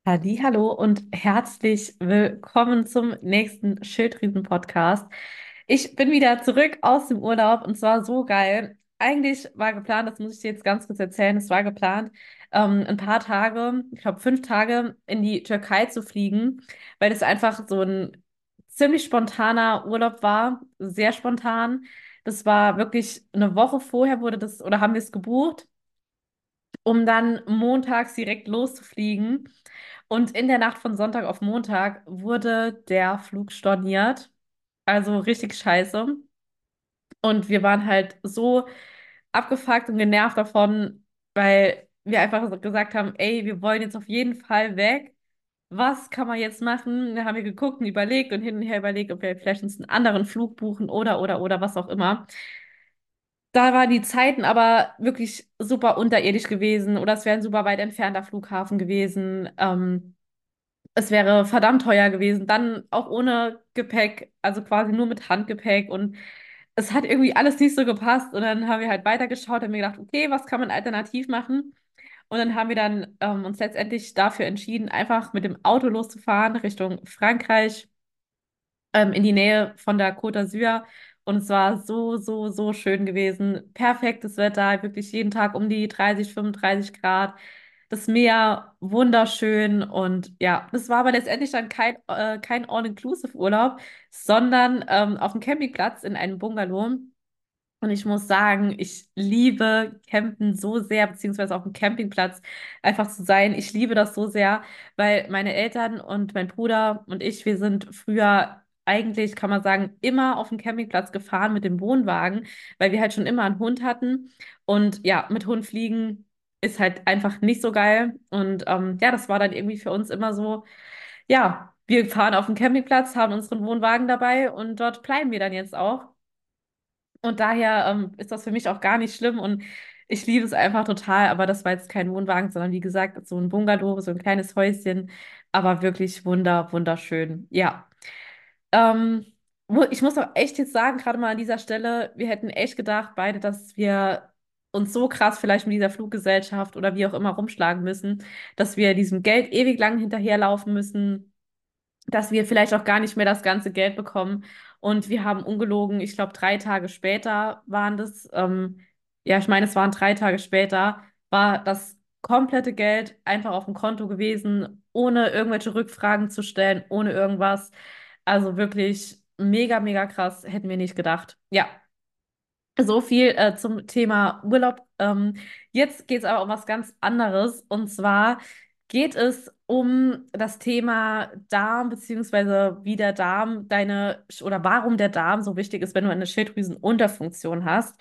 Hallo und herzlich willkommen zum nächsten Schilddrüsen-Podcast. Ich bin wieder zurück aus dem Urlaub und zwar so geil. Eigentlich war geplant, das muss ich dir jetzt ganz kurz erzählen, es war geplant, ein paar Tage, ich glaube 5 Tage in die Türkei zu fliegen, weil es einfach so ein ziemlich spontaner Urlaub war, sehr spontan. Das war wirklich eine Woche vorher wurde das oder haben wir es gebucht, um dann montags direkt loszufliegen. Und in der Nacht von Sonntag auf Montag wurde der Flug storniert. Also richtig scheiße. Und wir waren halt so abgefuckt und genervt davon, weil wir einfach so gesagt haben, ey, wir wollen jetzt auf jeden Fall weg. Was kann man jetzt machen? Da haben wir geguckt und überlegt und hin und her überlegt, ob wir vielleicht uns einen anderen Flug buchen oder was auch immer. Da waren die Zeiten aber wirklich super unterirdisch gewesen oder es wäre ein super weit entfernter Flughafen gewesen. Es wäre verdammt teuer gewesen, dann auch ohne Gepäck, also quasi nur mit Handgepäck und es hat irgendwie alles nicht so gepasst und dann haben wir halt weitergeschaut und mir gedacht, okay, was kann man alternativ machen? Und dann haben wir dann uns letztendlich dafür entschieden, einfach mit dem Auto loszufahren Richtung Frankreich, in die Nähe von der Côte d'Azur. Und es war so schön gewesen. Perfektes Wetter, wirklich jeden Tag um die 30, 35 Grad. Das Meer wunderschön. Und ja, das war aber letztendlich dann kein All-Inclusive-Urlaub, sondern auf dem Campingplatz in einem Bungalow. Und ich muss sagen, ich liebe Campen so sehr, beziehungsweise auf dem Campingplatz einfach zu sein. Ich liebe das so sehr, weil meine Eltern und mein Bruder und ich, wir sind früher eigentlich, kann man sagen, immer auf dem Campingplatz gefahren mit dem Wohnwagen, weil wir halt schon immer einen Hund hatten. Und ja, mit Hund fliegen ist halt einfach nicht so geil. Und ja, das war dann irgendwie für uns immer so, ja, wir fahren auf dem Campingplatz, haben unseren Wohnwagen dabei und dort bleiben wir dann jetzt auch. Und daher ist das für mich auch gar nicht schlimm und ich liebe es einfach total. Aber das war jetzt kein Wohnwagen, sondern wie gesagt, so ein Bungalow, so ein kleines Häuschen, aber wirklich wunderschön. Ja. Ähm, Ich muss auch echt jetzt sagen, gerade mal an dieser Stelle, wir hätten echt gedacht, beide, dass wir uns so krass vielleicht mit dieser Fluggesellschaft oder wie auch immer rumschlagen müssen, dass wir diesem Geld ewig lang hinterherlaufen müssen, dass wir vielleicht auch gar nicht mehr das ganze Geld bekommen. Und wir haben ungelogen, ich glaube, 3 Tage später waren das, ja, ich meine, es waren 3 Tage später, war das komplette Geld einfach auf dem Konto gewesen, ohne irgendwelche Rückfragen zu stellen, ohne irgendwas. Also wirklich mega krass, hätten wir nicht gedacht. Ja, so viel zum Thema Urlaub. Jetzt geht es aber um was ganz anderes. Und zwar geht es um das Thema Darm, beziehungsweise wie der Darm oder warum der Darm so wichtig ist, wenn du eine Schilddrüsenunterfunktion hast.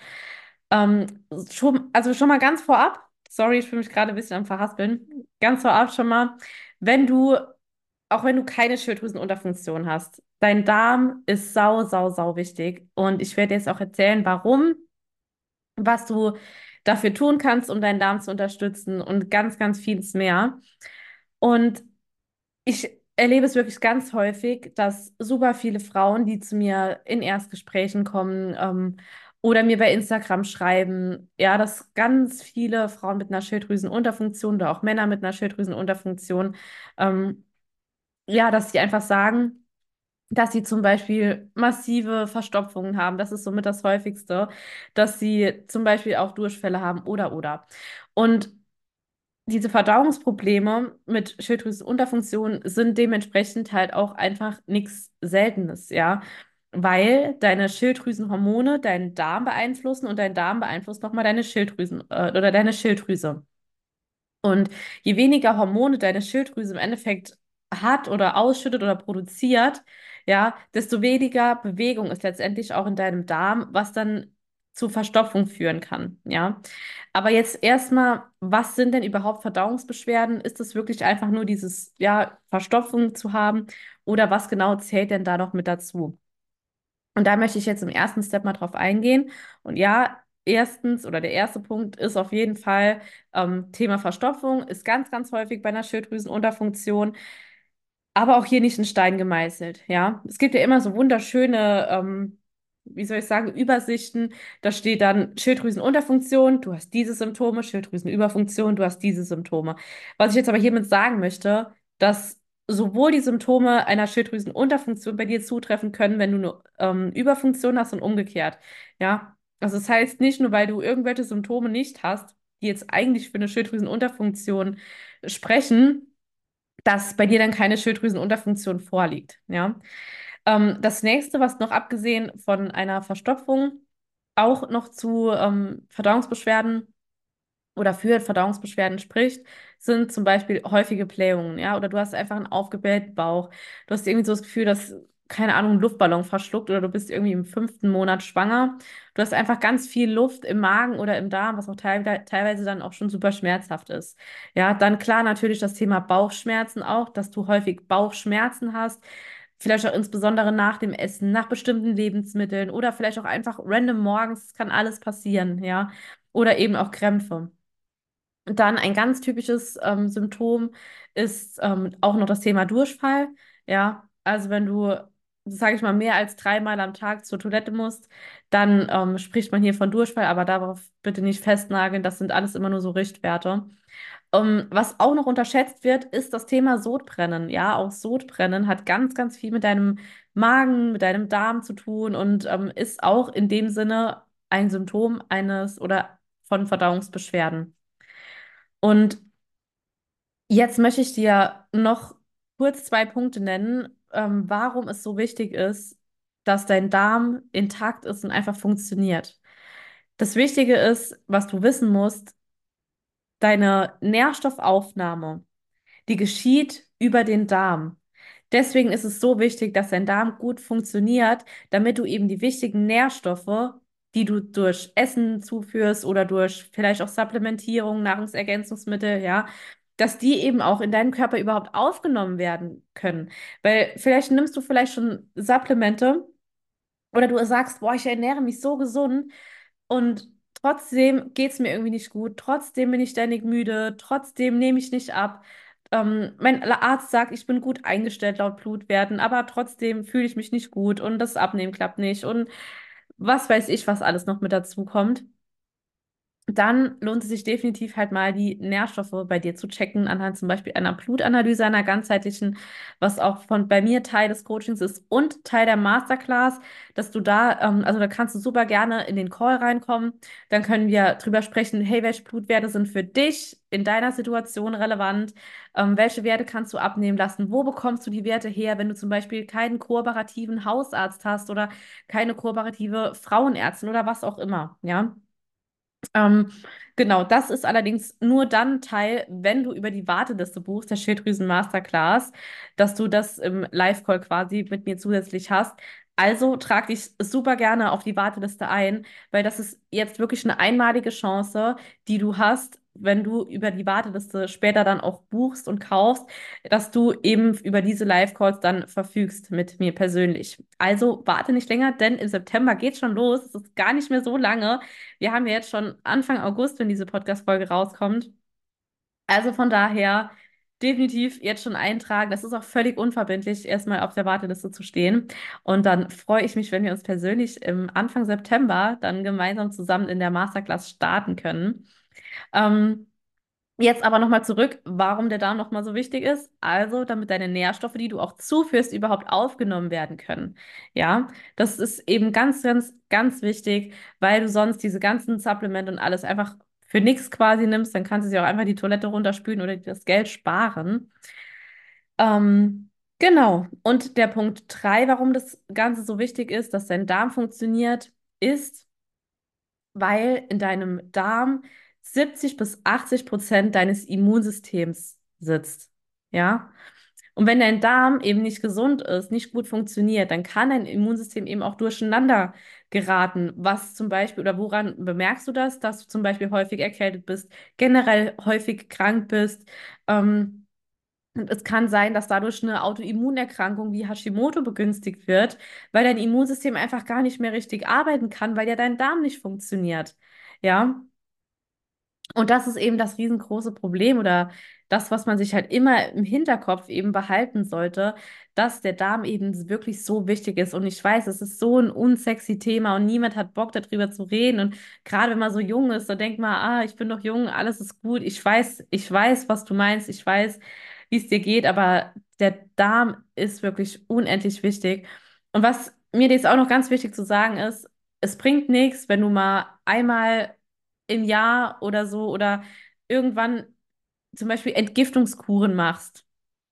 Also schon mal ganz vorab, sorry, ich fühle mich gerade ein bisschen am Verhaspeln. Ganz vorab schon mal, wenn du auch wenn du keine Schilddrüsenunterfunktion hast, dein Darm ist sau wichtig. Und ich werde jetzt auch erzählen, warum, was du dafür tun kannst, um deinen Darm zu unterstützen und ganz vieles mehr. Und ich erlebe es wirklich ganz häufig, dass super viele Frauen, die zu mir in Erstgesprächen kommen, oder mir bei Instagram schreiben, ja, dass ganz viele Frauen mit einer Schilddrüsenunterfunktion oder auch Männer mit einer Schilddrüsenunterfunktion, ja, dass sie einfach sagen, dass sie zum Beispiel massive Verstopfungen haben. Das ist somit das Häufigste, dass sie zum Beispiel auch Durchfälle haben oder. Und diese Verdauungsprobleme mit Schilddrüsenunterfunktion sind dementsprechend halt auch einfach nichts Seltenes, ja. Weil deine Schilddrüsenhormone deinen Darm beeinflussen und dein Darm beeinflusst nochmal deine oder deine Schilddrüse. Und je weniger Hormone deine Schilddrüse im Endeffekt hat oder ausschüttet oder produziert, ja, desto weniger Bewegung ist letztendlich auch in deinem Darm, was dann zu Verstopfung führen kann, ja. Aber jetzt erstmal, was sind denn überhaupt Verdauungsbeschwerden? Ist es wirklich einfach nur dieses, ja, Verstopfung zu haben oder was genau zählt denn da noch mit dazu? Und da möchte ich jetzt im ersten Step mal drauf eingehen. Und ja, erstens oder der erste Punkt ist auf jeden Fall Thema Verstopfung, ist ganz häufig bei einer Schilddrüsenunterfunktion, aber auch hier nicht in Stein gemeißelt. Ja, es gibt ja immer so wunderschöne, wie soll ich sagen, Übersichten. Da steht dann Schilddrüsenunterfunktion, du hast diese Symptome, Schilddrüsenüberfunktion, du hast diese Symptome. Was ich jetzt aber hiermit sagen möchte, dass sowohl die Symptome einer Schilddrüsenunterfunktion bei dir zutreffen können, wenn du eine Überfunktion hast und umgekehrt. Ja, also das heißt nicht nur, weil du irgendwelche Symptome nicht hast, die jetzt eigentlich für eine Schilddrüsenunterfunktion sprechen, dass bei dir dann keine Schilddrüsenunterfunktion vorliegt. Ja. Das nächste, was noch abgesehen von einer Verstopfung auch noch zu Verdauungsbeschwerden oder für Verdauungsbeschwerden spricht, sind zum Beispiel häufige Blähungen, ja, oder du hast einfach einen aufgeblähten Bauch. Du hast irgendwie so das Gefühl, dass, keine Ahnung, ein Luftballon verschluckt oder du bist irgendwie im 5. Monat schwanger. Du hast einfach ganz viel Luft im Magen oder im Darm, was auch teilweise dann auch schon super schmerzhaft ist. Ja, dann klar natürlich das Thema Bauchschmerzen auch, dass du häufig Bauchschmerzen hast. Vielleicht auch insbesondere nach dem Essen, nach bestimmten Lebensmitteln oder vielleicht auch einfach random morgens, es kann alles passieren, ja. Oder eben auch Krämpfe. Dann ein ganz typisches Symptom ist auch noch das Thema Durchfall. Ja, also wenn du, sage ich mal, mehr als 3-mal am Tag zur Toilette musst, dann spricht man hier von Durchfall, aber darauf bitte nicht festnageln. Das sind alles immer nur so Richtwerte. Was auch noch unterschätzt wird, ist das Thema Sodbrennen. Ja, auch Sodbrennen hat ganz, ganz viel mit deinem Magen, mit deinem Darm zu tun und ist auch in dem Sinne ein Symptom eines oder von Verdauungsbeschwerden. Und jetzt möchte ich dir noch kurz 2 Punkte nennen, warum es so wichtig ist, dass dein Darm intakt ist und einfach funktioniert. Das Wichtige ist, was du wissen musst, deine Nährstoffaufnahme. Die geschieht über den Darm. Deswegen ist es so wichtig, dass dein Darm gut funktioniert, damit du eben die wichtigen Nährstoffe, die du durch Essen zuführst oder durch vielleicht auch Supplementierung, Nahrungsergänzungsmittel, ja, dass die eben auch in deinen Körper überhaupt aufgenommen werden können. Weil vielleicht nimmst du vielleicht schon Supplemente oder du sagst, boah, ich ernähre mich so gesund und trotzdem geht es mir irgendwie nicht gut, trotzdem bin ich ständig müde, trotzdem nehme ich nicht ab. Mein Arzt sagt, ich bin gut eingestellt laut Blutwerten, aber trotzdem fühle ich mich nicht gut und das Abnehmen klappt nicht und was weiß ich, was alles noch mit dazu kommt. Dann lohnt es sich definitiv halt mal die Nährstoffe bei dir zu checken, anhand zum Beispiel einer Blutanalyse, einer ganzheitlichen, was auch von bei mir Teil des Coachings ist und Teil der Masterclass, dass du da, also da kannst du super gerne in den Call reinkommen. Dann können wir drüber sprechen, hey, welche Blutwerte sind für dich in deiner Situation relevant? Welche Werte kannst du abnehmen lassen? Wo bekommst du die Werte her, wenn du zum Beispiel keinen kooperativen Hausarzt hast oder keine kooperative Frauenärztin oder was auch immer, ja? Ähm, genau, das ist allerdings nur dann Teil, wenn du über die Warteliste buchst, der Schilddrüsen Masterclass, dass du das im Live-Call quasi mit mir zusätzlich hast. Also trag dich super gerne auf die Warteliste ein, weil das ist jetzt wirklich eine einmalige Chance, die du hast, wenn du über die Warteliste später dann auch buchst und kaufst, dass du eben über diese Live-Calls dann verfügst mit mir persönlich. Also warte nicht länger, denn im September geht schon los. Es ist gar nicht mehr so lange. Wir haben ja jetzt schon Anfang August, wenn diese Podcast-Folge rauskommt. Also von daher definitiv jetzt schon eintragen. Das ist auch völlig unverbindlich, erstmal auf der Warteliste zu stehen. Und dann freue ich mich, wenn wir uns persönlich im Anfang September dann gemeinsam zusammen in der Masterclass starten können. Ähm, Jetzt aber nochmal zurück, warum der Darm nochmal so wichtig ist. Also, damit deine Nährstoffe, die du auch zuführst, überhaupt aufgenommen werden können. Ja, das ist eben ganz, ganz, ganz wichtig, weil du sonst diese ganzen Supplemente und alles einfach für nichts quasi nimmst. Dann kannst du sie auch einfach die Toilette runterspülen oder dir das Geld sparen. Genau. Und der Punkt 3, warum das Ganze so wichtig ist, dass dein Darm funktioniert, ist, weil in deinem Darm 70 bis 80% deines Immunsystems sitzt. Ja? Und wenn dein Darm eben nicht gesund ist, nicht gut funktioniert, dann kann dein Immunsystem eben auch durcheinander geraten. Was zum Beispiel, oder woran bemerkst du das, dass du zum Beispiel häufig erkältet bist, generell häufig krank bist? Und es kann sein, dass dadurch eine Autoimmunerkrankung wie Hashimoto begünstigt wird, weil dein Immunsystem einfach gar nicht mehr richtig arbeiten kann, weil ja dein Darm nicht funktioniert. Ja, und das ist eben das riesengroße Problem oder das, was man sich halt immer im Hinterkopf eben behalten sollte, dass der Darm eben wirklich so wichtig ist. Und ich weiß, es ist so ein unsexy Thema und niemand hat Bock darüber zu reden. Und gerade wenn man so jung ist, so denkt man, ah, ich bin doch jung, alles ist gut. Ich weiß, was du meinst. Ich weiß, wie es dir geht, aber der Darm ist wirklich unendlich wichtig. Und was mir jetzt auch noch ganz wichtig zu sagen ist, es bringt nichts, wenn du mal einmal im Jahr oder so oder irgendwann zum Beispiel Entgiftungskuren machst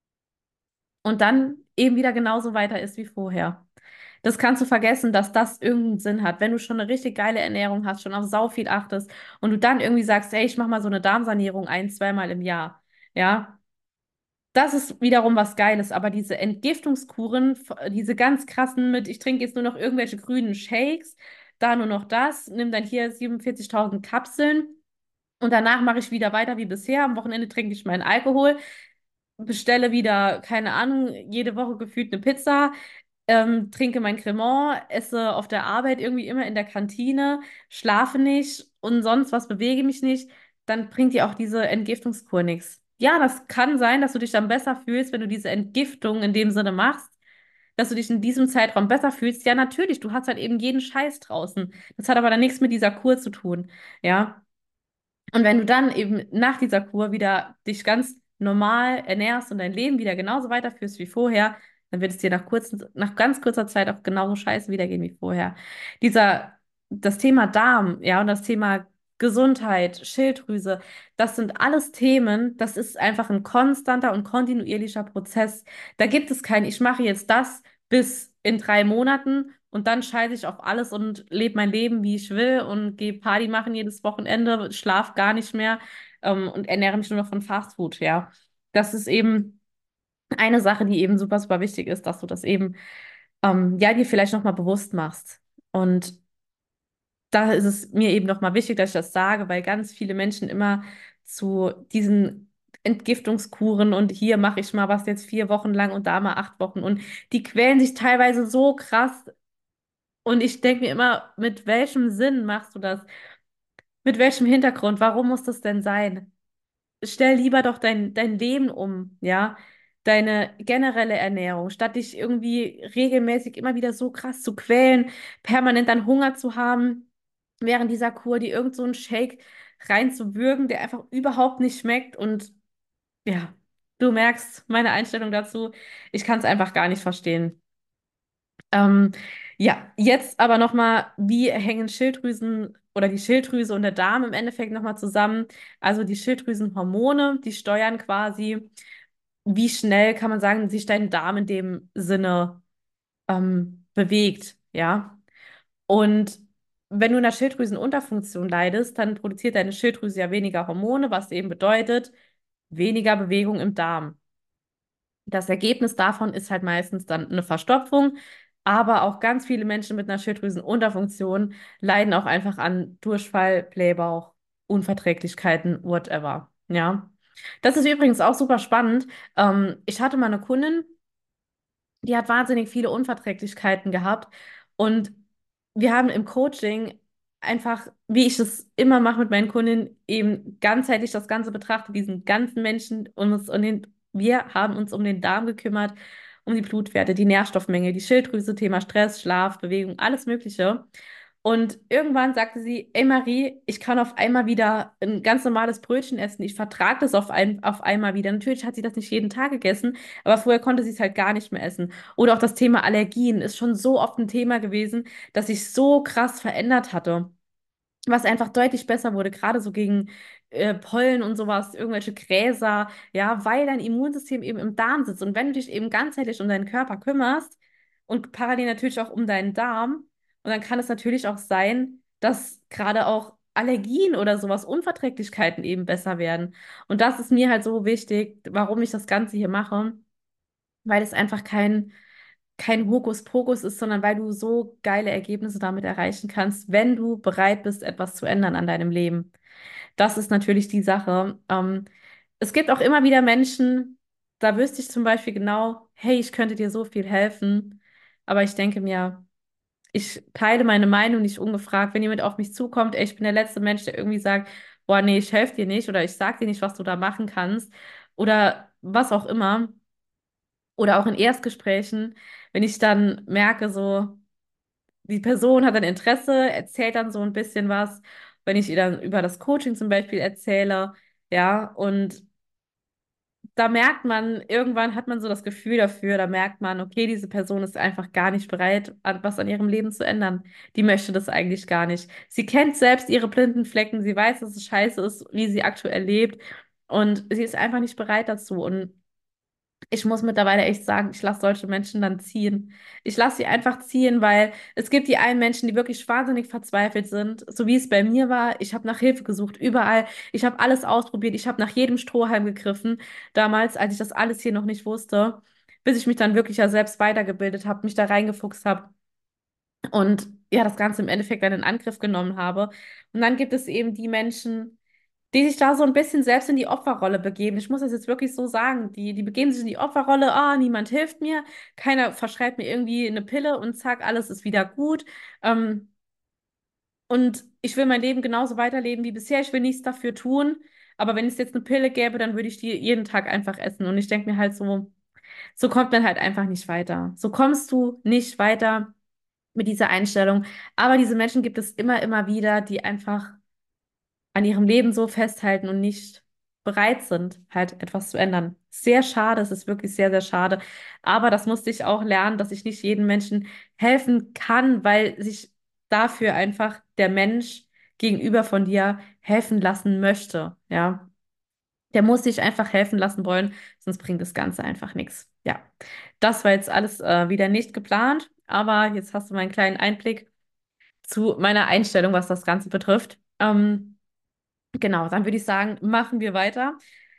und dann eben wieder genauso weiter ist wie vorher. Das kannst du vergessen, dass das irgendeinen Sinn hat. Wenn du schon eine richtig geile Ernährung hast, schon auf sau viel achtest und du dann irgendwie sagst, ey, ich mach mal so eine Darmsanierung ein, zweimal im Jahr. Ja, das ist wiederum was Geiles. Aber diese Entgiftungskuren, diese ganz krassen mit, ich trinke jetzt nur noch irgendwelche grünen Shakes, da nur noch das, nimm dann hier 47.000 Kapseln und danach mache ich wieder weiter wie bisher. Am Wochenende trinke ich meinen Alkohol, bestelle wieder, keine Ahnung, jede Woche gefühlt eine Pizza, trinke mein Cremant, esse auf der Arbeit irgendwie immer in der Kantine, schlafe nicht und sonst was, bewege mich nicht, dann bringt dir auch diese Entgiftungskur nichts. Ja, das kann sein, dass du dich dann besser fühlst, wenn du diese Entgiftung in dem Sinne machst, dass du dich in diesem Zeitraum besser fühlst. Ja, natürlich, du hast halt eben jeden Scheiß draußen. Das hat aber dann nichts mit dieser Kur zu tun. Ja. Und wenn du dann eben nach dieser Kur wieder dich ganz normal ernährst und dein Leben wieder genauso weiterführst wie vorher, dann wird es dir nach ganz kurzer Zeit auch genauso scheiße wieder gehen wie vorher. Dieser, das Thema Darm, ja, und das Thema Gesundheit, Schilddrüse, das sind alles Themen, das ist einfach ein konstanter und kontinuierlicher Prozess. Da gibt es kein, ich mache jetzt das bis in 3 Monaten und dann scheiße ich auf alles und lebe mein Leben, wie ich will und gehe Party machen jedes Wochenende, schlaf gar nicht mehr, und ernähre mich nur noch von Fast Food, ja. Das ist eben eine Sache, die eben super, super wichtig ist, dass du das eben, ja, dir vielleicht nochmal bewusst machst. Und da ist es mir eben nochmal wichtig, dass ich das sage, weil ganz viele Menschen immer zu diesen Entgiftungskuren und hier mache ich mal was jetzt 4 Wochen lang und da mal 8 Wochen und die quälen sich teilweise so krass und ich denke mir immer, mit welchem Sinn machst du das? Mit welchem Hintergrund? Warum muss das denn sein? Stell lieber doch dein Leben um, ja? Deine generelle Ernährung, statt dich irgendwie regelmäßig immer wieder so krass zu quälen, permanent dann Hunger zu haben, während dieser Kur, dir irgend so einen Shake reinzuwürgen, der einfach überhaupt nicht schmeckt. Und ja, du merkst meine Einstellung dazu. Ich kann es einfach gar nicht verstehen. Ähm, ja, jetzt aber nochmal, wie hängen Schilddrüsen oder die Schilddrüse und der Darm im Endeffekt nochmal zusammen? Also die Schilddrüsenhormone, die steuern quasi, wie schnell kann man sagen, sich dein Darm in dem Sinne bewegt, ja? Und wenn du in der Schilddrüsenunterfunktion leidest, dann produziert deine Schilddrüse ja weniger Hormone, was eben bedeutet, weniger Bewegung im Darm. Das Ergebnis davon ist halt meistens dann eine Verstopfung, aber auch ganz viele Menschen mit einer Schilddrüsenunterfunktion leiden auch einfach an Durchfall, Blähbauch, Unverträglichkeiten, whatever. Ja. Das ist übrigens auch super spannend. Ich hatte mal eine Kundin, die hat wahnsinnig viele Unverträglichkeiten gehabt. Und wir haben im Coaching einfach, wie ich es immer mache mit meinen Kundinnen, eben ganzheitlich das Ganze betrachtet, diesen ganzen Menschen wir haben uns um den Darm gekümmert, um die Blutwerte, die Nährstoffmenge, die Schilddrüse, Thema Stress, Schlaf, Bewegung, alles Mögliche. Und irgendwann sagte sie, ey Marie, ich kann auf einmal wieder ein ganz normales Brötchen essen. Ich vertrage das auf einmal wieder. Natürlich hat sie das nicht jeden Tag gegessen, aber vorher konnte sie es halt gar nicht mehr essen. Oder auch das Thema Allergien ist schon so oft ein Thema gewesen, dass sich so krass verändert hatte. Was einfach deutlich besser wurde, gerade so gegen Pollen und sowas, irgendwelche Gräser, ja, weil dein Immunsystem eben im Darm sitzt. Und wenn du dich eben ganzheitlich um deinen Körper kümmerst und parallel natürlich auch um deinen Darm, und dann kann es natürlich auch sein, dass gerade auch Allergien oder sowas, Unverträglichkeiten eben besser werden. Und das ist mir halt so wichtig, warum ich das Ganze hier mache, weil es einfach kein Hokuspokus ist, sondern weil du so geile Ergebnisse damit erreichen kannst, wenn du bereit bist, etwas zu ändern an deinem Leben. Das ist natürlich die Sache. Es gibt auch immer wieder Menschen, da wüsste ich zum Beispiel genau, hey, ich könnte dir so viel helfen, aber ich denke mir, ich teile meine Meinung nicht ungefragt. Wenn jemand auf mich zukommt, ey, ich bin der letzte Mensch, der irgendwie sagt, boah, nee, ich helfe dir nicht oder ich sag dir nicht, was du da machen kannst oder was auch immer. Oder auch in Erstgesprächen, wenn ich dann merke, so, die Person hat ein Interesse, erzählt dann so ein bisschen was, wenn ich ihr dann über das Coaching zum Beispiel erzähle, ja, und da merkt man, irgendwann hat man so das Gefühl dafür, da merkt man, okay, diese Person ist einfach gar nicht bereit, was an ihrem Leben zu ändern. Die möchte das eigentlich gar nicht. Sie kennt selbst ihre blinden Flecken, sie weiß, dass es scheiße ist, wie sie aktuell lebt und sie ist einfach nicht bereit dazu. Und ich muss mittlerweile echt sagen, ich lasse solche Menschen dann ziehen. Ich lasse sie einfach ziehen, weil es gibt die einen Menschen, die wirklich wahnsinnig verzweifelt sind, so wie es bei mir war. Ich habe nach Hilfe gesucht, überall. Ich habe alles ausprobiert. Ich habe nach jedem Strohhalm gegriffen, damals, als ich das alles hier noch nicht wusste, bis ich mich dann wirklich ja selbst weitergebildet habe, mich da reingefuchst habe und ja, das Ganze im Endeffekt dann in Angriff genommen habe. Und dann gibt es eben die Menschen, die sich da so ein bisschen selbst in die Opferrolle begeben. Ich muss das jetzt wirklich so sagen. Die begeben sich in die Opferrolle. Ah, niemand hilft mir. Keiner verschreibt mir irgendwie eine Pille und zack, alles ist wieder gut. Ähm, und ich will mein Leben genauso weiterleben wie bisher. Ich will nichts dafür tun. Aber wenn es jetzt eine Pille gäbe, dann würde ich die jeden Tag einfach essen. Und ich denke mir halt so, so kommt man halt einfach nicht weiter. So kommst du nicht weiter mit dieser Einstellung. Aber diese Menschen gibt es immer, immer wieder, die einfach an ihrem Leben so festhalten und nicht bereit sind, halt etwas zu ändern. Sehr schade, es ist wirklich sehr, sehr schade. Aber das musste ich auch lernen, dass ich nicht jedem Menschen helfen kann, weil sich dafür einfach der Mensch gegenüber von dir helfen lassen möchte. Ja, der muss sich einfach helfen lassen wollen, sonst bringt das Ganze einfach nichts. Ja, das war jetzt alles wieder nicht geplant, aber jetzt hast du mal einen kleinen Einblick zu meiner Einstellung, was das Ganze betrifft. Genau, dann würde ich sagen, machen wir weiter.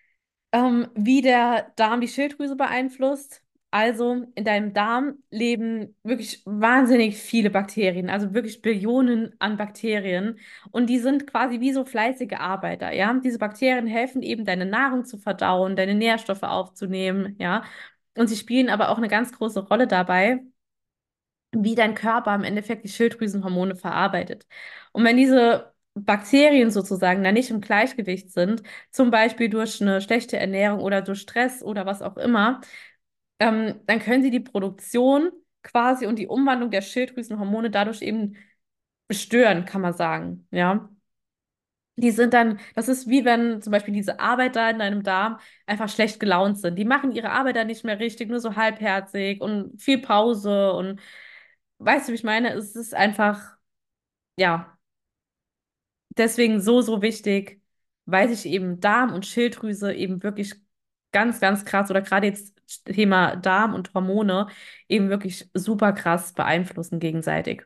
Wie der Darm die Schilddrüse beeinflusst. Also in deinem Darm leben wirklich wahnsinnig viele Bakterien, also wirklich Billionen an Bakterien. Und die sind quasi wie so fleißige Arbeiter, ja. Diese Bakterien helfen eben, deine Nahrung zu verdauen, deine Nährstoffe aufzunehmen, ja. Und sie spielen aber auch eine ganz große Rolle dabei, wie dein Körper im Endeffekt die Schilddrüsenhormone verarbeitet. Und wenn diese Bakterien sozusagen da nicht im Gleichgewicht sind, zum Beispiel durch eine schlechte Ernährung oder durch Stress oder was auch immer, dann können sie die Produktion quasi und die Umwandlung der Schilddrüsenhormone dadurch eben stören, kann man sagen. Ja. Die sind dann, das ist wie wenn zum Beispiel diese Arbeiter in deinem Darm einfach schlecht gelaunt sind. Die machen ihre Arbeit dann nicht mehr richtig, nur so halbherzig und viel Pause und weißt du, wie ich meine? Es ist einfach, ja, deswegen so, so wichtig, weil sich eben Darm und Schilddrüse eben wirklich ganz, ganz krass oder gerade jetzt Thema Darm und Hormone eben wirklich super krass beeinflussen gegenseitig.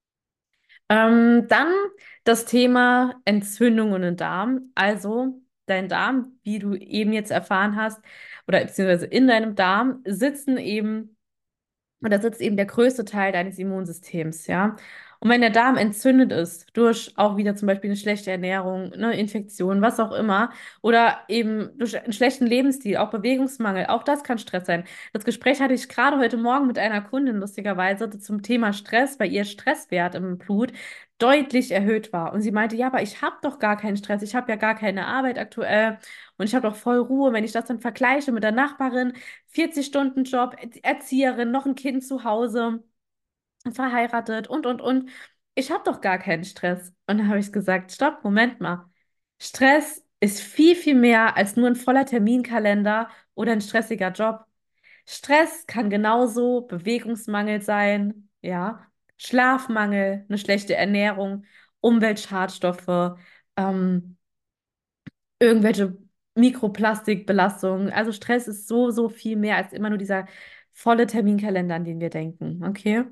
Dann das Thema Entzündungen im Darm. Also dein Darm, wie du eben jetzt erfahren hast, oder beziehungsweise in deinem Darm sitzen eben und da sitzt eben der größte Teil deines Immunsystems, ja. Und wenn der Darm entzündet ist, durch auch wieder zum Beispiel eine schlechte Ernährung, eine Infektion, was auch immer, oder eben durch einen schlechten Lebensstil, auch Bewegungsmangel, auch das kann Stress sein. Das Gespräch hatte ich gerade heute Morgen mit einer Kundin, lustigerweise, zum Thema Stress, weil ihr Stresswert im Blut deutlich erhöht war. Und sie meinte, ja, aber ich habe doch gar keinen Stress, ich habe ja gar keine Arbeit aktuell und ich habe doch voll Ruhe. Wenn ich das dann vergleiche mit der Nachbarin, 40-Stunden-Job, Erzieherin, noch ein Kind zu Hause, verheiratet und. Ich habe doch gar keinen Stress. Und dann habe ich gesagt, stopp, Moment mal. Stress ist viel, viel mehr als nur ein voller Terminkalender oder ein stressiger Job. Stress kann genauso Bewegungsmangel sein, ja, Schlafmangel, eine schlechte Ernährung, Umweltschadstoffe, ähm, irgendwelche Mikroplastikbelastungen. Also Stress ist so, so viel mehr als immer nur dieser volle Terminkalender, an den wir denken. Okay?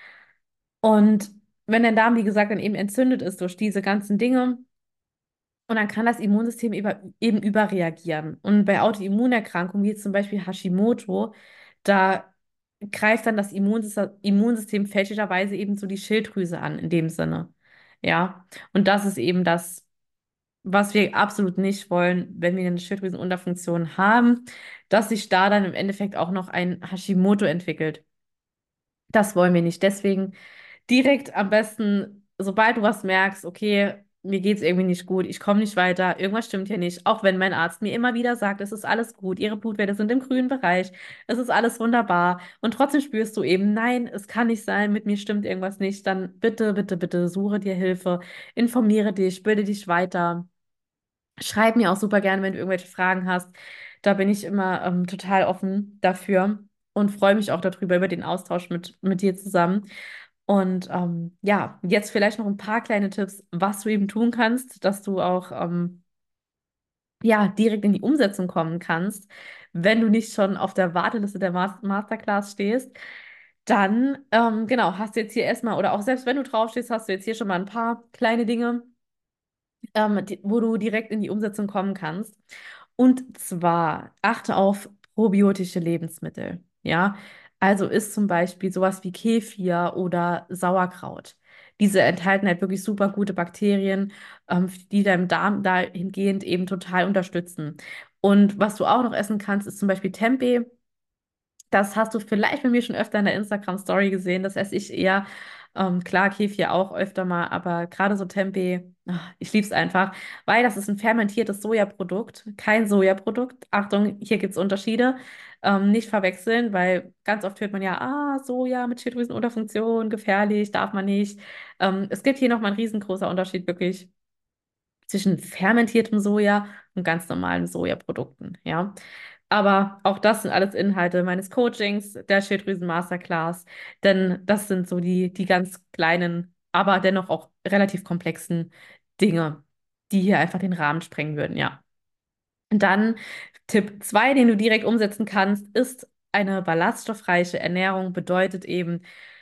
Und wenn der Darm, wie gesagt, dann eben entzündet ist durch diese ganzen Dinge, und dann kann das Immunsystem eben überreagieren. Und bei Autoimmunerkrankungen, wie jetzt zum Beispiel Hashimoto, da greift dann das Immunsystem fälschlicherweise eben so die Schilddrüse an, in dem Sinne. Ja. Und das ist eben das, was wir absolut nicht wollen, wenn wir eine Schilddrüsenunterfunktion haben, dass sich da dann im Endeffekt auch noch ein Hashimoto entwickelt. Das wollen wir nicht. Deswegen direkt am besten, sobald du was merkst, okay, mir geht's irgendwie nicht gut, ich komme nicht weiter, irgendwas stimmt hier nicht, auch wenn mein Arzt mir immer wieder sagt, es ist alles gut, ihre Blutwerte sind im grünen Bereich, es ist alles wunderbar und trotzdem spürst du eben, nein, es kann nicht sein, mit mir stimmt irgendwas nicht, dann bitte, bitte, bitte suche dir Hilfe, informiere dich, bilde dich weiter. Schreib mir auch super gerne, wenn du irgendwelche Fragen hast. Da bin ich immer total offen dafür und freue mich auch darüber, über den Austausch mit dir zusammen. Und ja, jetzt vielleicht noch ein paar kleine Tipps, was du eben tun kannst, dass du auch ja, direkt in die Umsetzung kommen kannst, wenn du nicht schon auf der Warteliste der Masterclass stehst. Dann, genau, hast du jetzt hier erstmal, oder auch selbst wenn du draufstehst, hast du jetzt hier schon mal ein paar kleine Dinge, wo du direkt in die Umsetzung kommen kannst. Und zwar achte auf probiotische Lebensmittel. Ja, also ist zum Beispiel sowas wie Kefir oder Sauerkraut. Diese enthalten halt wirklich super gute Bakterien, die deinem Darm dahingehend eben total unterstützen. Und was du auch noch essen kannst, ist zum Beispiel Tempeh. Das hast du vielleicht bei mir schon öfter in der Instagram-Story gesehen. Das esse ich eher. Klar, Kefir auch öfter mal, aber gerade so Tempeh, ich liebe es einfach, weil das ist ein fermentiertes Sojaprodukt, kein Sojaprodukt. Achtung, hier gibt es Unterschiede. Nicht verwechseln, weil ganz oft hört man ja, Soja mit Schilddrüsenunterfunktion, gefährlich, darf man nicht. Es gibt hier nochmal einen riesengroßer Unterschied wirklich zwischen fermentiertem Soja und ganz normalen Sojaprodukten, ja. Aber auch das sind alles Inhalte meines Coachings, der Schilddrüsen Masterclass, denn das sind so die ganz kleinen, aber dennoch auch relativ komplexen Dinge, die hier einfach den Rahmen sprengen würden, ja. Und dann Tipp 2, den du direkt umsetzen kannst, ist eine ballaststoffreiche Ernährung, bedeutet eben,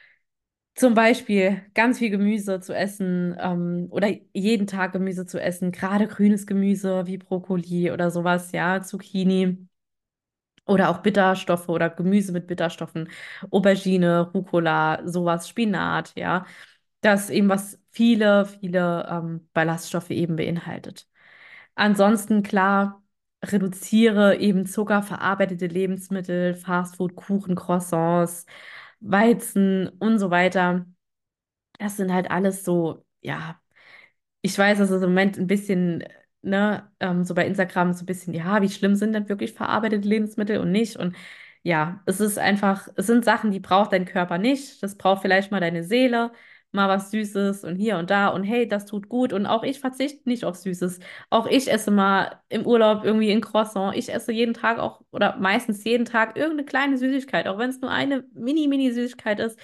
zum Beispiel ganz viel Gemüse zu essen oder jeden Tag Gemüse zu essen, gerade grünes Gemüse wie Brokkoli oder sowas, ja, Zucchini oder auch Bitterstoffe oder Gemüse mit Bitterstoffen, Aubergine, Rucola, sowas, Spinat, ja, das eben was viele Ballaststoffe eben beinhaltet. Ansonsten klar, reduziere eben Zucker, verarbeitete Lebensmittel, Fastfood, Kuchen, Croissants, Weizen und so weiter. Das sind halt alles so, ja, ich weiß, dass es im Moment ein bisschen, ne, so bei Instagram so ein bisschen, ja, wie schlimm sind denn wirklich verarbeitete Lebensmittel und nicht? Und ja, es ist einfach, es sind Sachen, die braucht dein Körper nicht. Das braucht vielleicht mal deine Seele, mal was Süßes und hier und da. Und hey, das tut gut. Und auch ich verzichte nicht auf Süßes. Auch ich esse mal im Urlaub irgendwie ein Croissant. Ich esse jeden Tag auch oder meistens jeden Tag irgendeine kleine Süßigkeit, auch wenn es nur eine Mini-Süßigkeit ist.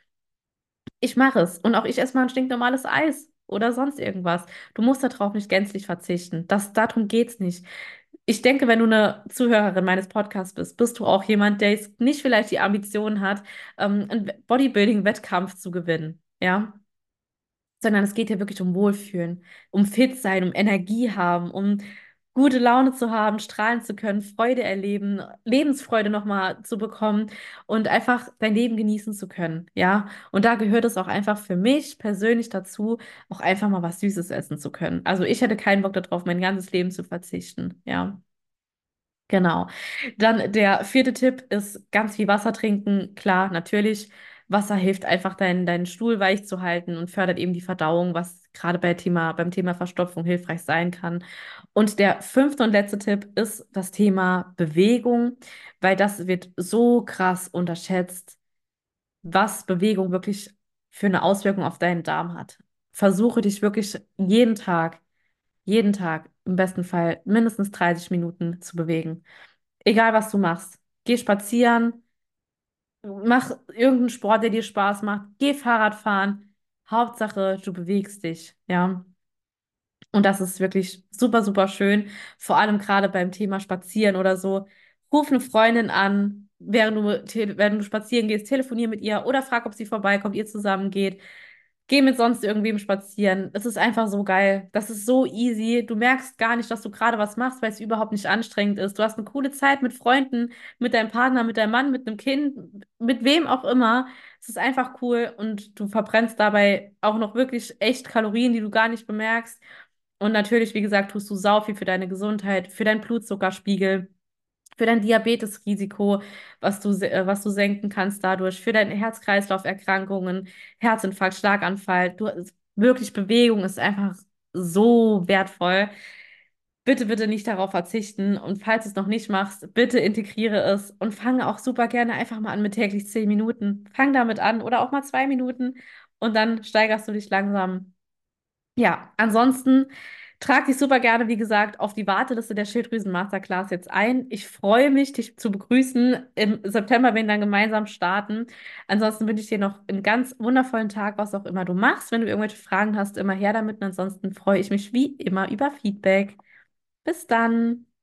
Ich mache es. Und auch ich esse mal ein stinknormales Eis oder sonst irgendwas. Du musst darauf nicht gänzlich verzichten. Darum geht's nicht. Ich denke, wenn du eine Zuhörerin meines Podcasts bist, bist du auch jemand, der jetzt nicht vielleicht die Ambition hat, einen Bodybuilding-Wettkampf zu gewinnen. Ja, sondern es geht ja wirklich um Wohlfühlen, um fit sein, um Energie haben, um gute Laune zu haben, strahlen zu können, Freude erleben, Lebensfreude nochmal zu bekommen und einfach dein Leben genießen zu können, ja. Und da gehört es auch einfach für mich persönlich dazu, auch einfach mal was Süßes essen zu können. Also ich hätte keinen Bock darauf, mein ganzes Leben zu verzichten, ja. Genau. Dann der vierte Tipp ist ganz viel Wasser trinken. Klar, natürlich. Wasser hilft einfach, deinen Stuhl weich zu halten und fördert eben die Verdauung, was gerade beim Thema Verstopfung hilfreich sein kann. Und der fünfte und letzte Tipp ist das Thema Bewegung, weil das wird so krass unterschätzt, was Bewegung wirklich für eine Auswirkung auf deinen Darm hat. Versuche dich wirklich jeden Tag, im besten Fall mindestens 30 Minuten zu bewegen. Egal, was du machst. Geh spazieren, mach irgendeinen Sport, der dir Spaß macht. Geh Fahrrad fahren. Hauptsache, du bewegst dich, ja. Und das ist wirklich super schön. Vor allem gerade beim Thema Spazieren oder so. Ruf eine Freundin an, während du spazieren gehst, telefonier mit ihr oder frag, ob sie vorbeikommt, ihr zusammen geht. Geh mit sonst irgendwem spazieren. Es ist einfach so geil. Das ist so easy. Du merkst gar nicht, dass du gerade was machst, weil es überhaupt nicht anstrengend ist. Du hast eine coole Zeit mit Freunden, mit deinem Partner, mit deinem Mann, mit einem Kind, mit wem auch immer. Es ist einfach cool und du verbrennst dabei auch noch wirklich echt Kalorien, die du gar nicht bemerkst. Und natürlich, wie gesagt, tust du sau viel für deine Gesundheit, für deinen Blutzuckerspiegel, für dein Diabetesrisiko, was du senken kannst dadurch, für deine Herz-Kreislauf-Erkrankungen, Herzinfarkt, Schlaganfall. Wirklich Bewegung ist einfach so wertvoll. Bitte nicht darauf verzichten. Und falls du es noch nicht machst, bitte integriere es und fange auch super gerne einfach mal an mit täglich 10 Minuten. Fang damit an oder auch mal 2 Minuten und dann steigerst du dich langsam. Ja, ansonsten. Trag dich super gerne, wie gesagt, auf die Warteliste der Schilddrüsen Masterclass jetzt ein. Ich freue mich, dich zu begrüßen. Im September werden wir dann gemeinsam starten. Ansonsten wünsche ich dir noch einen ganz wundervollen Tag, was auch immer du machst. Wenn du irgendwelche Fragen hast, immer her damit. Und ansonsten freue ich mich wie immer über Feedback. Bis dann.